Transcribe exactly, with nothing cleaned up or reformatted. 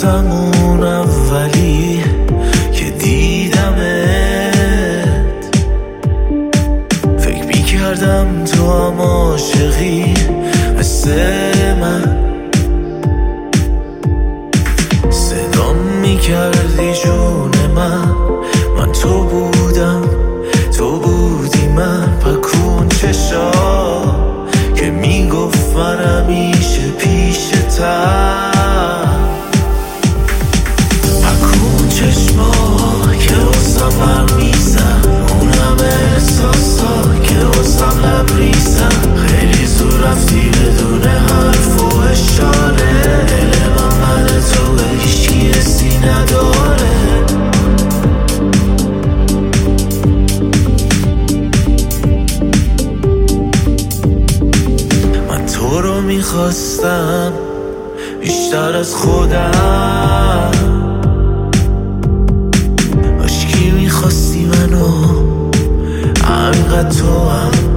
یادم اون اولی که دیدمت، فکر میکردم تو هم عاشقی مثل من، صدام میکردی جون من، من تو بودم تو بودی من. پکون چشا که میگفت من همیشه پیشتم، پکون چشما که واسم هم میزن، اون همه احساسا که واسم لبریزن. خیلی زور رفتی بدون حرف و اشاره، دل من من تو به هیچکی حسی نداره. تو رو میخواستم بیشتر از خودم، عشقی میخواستی منو همینقدر تو هم